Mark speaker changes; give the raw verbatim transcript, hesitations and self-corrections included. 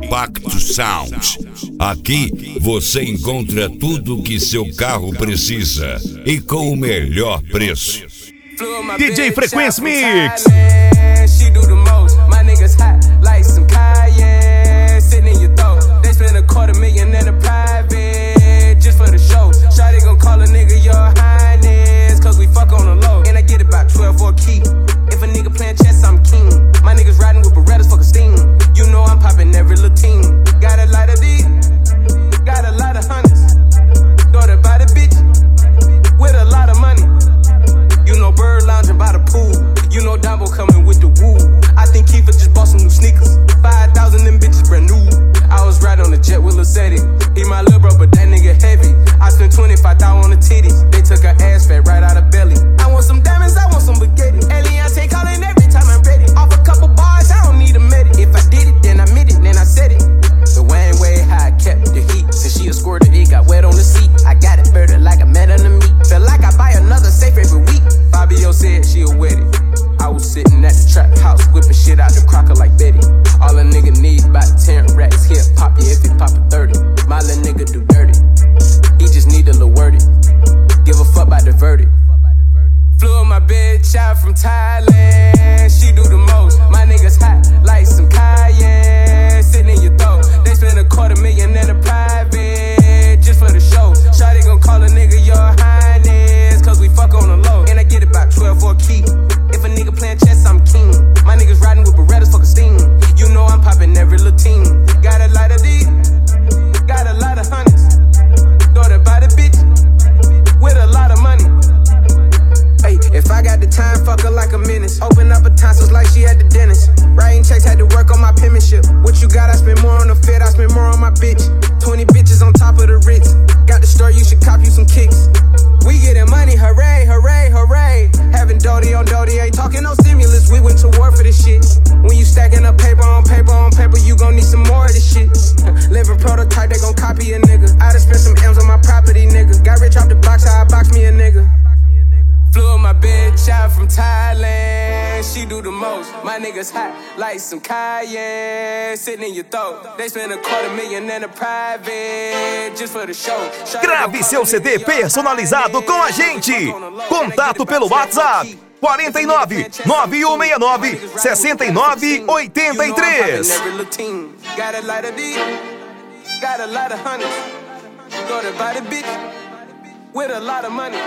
Speaker 1: Impacto Sound. Aqui você encontra tudo o que seu carro precisa e com o melhor preço.
Speaker 2: D J Frequency Mix.
Speaker 3: If a nigga playing chess, I'm king. My niggas riding with Berettas, fuck a steam. You know I'm popping every little team. Got a lot of D, got a lot of hundreds. Daughter by the bitch, with a lot of money. You know Bird lounging by the pool. You know Dumbo coming with the woo. I think Kiefer just bought some new sneakers. Five thousand them bitches brand new. I was riding on the jet with Lil Ceddy. He my lil' bro, but that nigga heavy. I spent twenty-five thousand on the titties. They took her ass fat right out of belly. I want some diamonds, I want some spaghetti. Eliantte calling every time I'm ready. Off a couple bars, I don't need a medic. If I did it, then I meant it, then I said it. The Wayne way how I kept the heat. Since she a squirter, it got wet on the seat. I got it birded like a man on the meat. Feel like I buy another safe every week. Fabio said she'll wet it. I was sitting at the trap house, whipping shit out the crocker like Betty. All a nigga need about ten racks. He'll pop you if he pop a thirty. My little nigga do dirty. He just need a little worded. Give a fuck about the verdict. Flew in my bitch out from Thailand. She do the most. My niggas hot like some cayenne. Sitting in your throat. They spend a quarter million at a private just for the show. Shawty gon' call a nigga your highness, cause we fuck on the low. And I get about twelve for a key. If a nigga playing chess, I'm king. My niggas riding with Berettas, fuck a steam. You know I'm popping every little team. Got a lot of D, got a lot of hundreds. Daughter by the bitch, with a lot of money. Hey, if I got the time, fuck her like a menace. Open up her tonsils like she at the dentist. Writing checks, had to work on my penmanship. What you got, I spend more on the fit, I spend more on my bitch. twenty bitches on top of the Ritz. Got the store, you should cop you some kicks. We getting money, hooray, hooray, hooray. Having Dodie on Dodie, ain't talking no stimulus. We went to war for this shit. When you stacking up paper on paper on paper, you gon' need some more of this shit. Living prototype, they gon' copy a nigga. I done spent some M's on my property, nigga. Got rich off the box, how I box me a nigga. Flew in my bitch out from Thailand. She do the most. My niggas hot like some cayenne. Sitting in your throat. They spend a quarter million in a private just for the show.
Speaker 2: Grave seu C D personalizado com a gente. Contato pelo WhatsApp quarenta e nove, nove um seis nove, sessenta e nove, oitenta e três.
Speaker 3: Got a lot of D, got a lot of hundreds. Daughter by the bitch, with a lot of money.